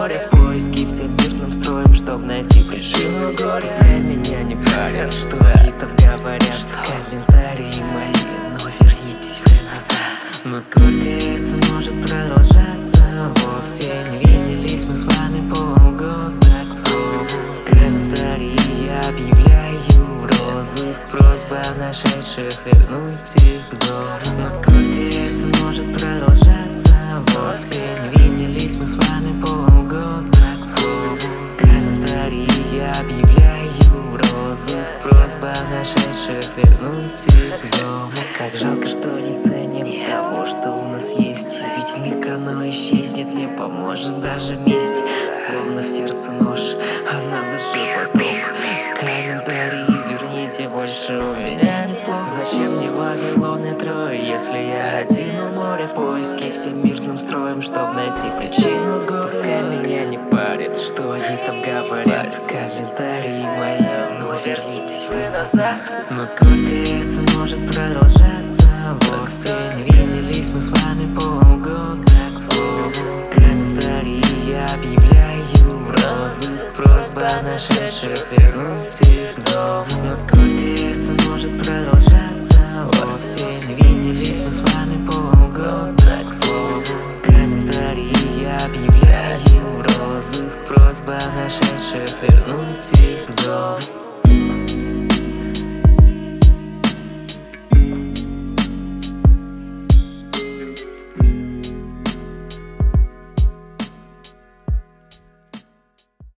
море в поиске всемирным строем, чтоб найти причину горя. Пускай меня не парят, что они там говорят, комментарии мои, но вернитесь вы назад. Но сколько это может продолжаться? Вовсе не виделись мы с вами полгода, к слову. Комментарии я объявляю в розыск, просьба нашедших вернуть их к дому. Но сколько это может продолжаться? Вовсе не виделись мы с вами полгода, к слову. Комментарии я объявляю в розыск, просьба нашедших вернуть их к дому. Как жалко, что не ценим того, что у нас есть, ведь вмиг оно исчезнет, не поможет даже месть. Словно в сердце нож, а на душе потоп. Комментарии верните, больше у меня нет слов. Зачем мне Вавилон и Трой, если я один у моря в поиске всемирным строем, чтоб найти причину горя? Пускай меня не парит, что они там говорят, комментарии мои, но вернитесь вы назад. Но сколько это может продолжаться? Вовсе не виделись мы с вами полгода, к слову. Комментарии я объявляю в розыск, просьба нашедших вернуть их к дому. Но сколько это может продолжаться? Вовсе не виделись мы с вами полгода, к слову. Комментарии я объявляю в розыск, просьба нашедших вернуть их к дому.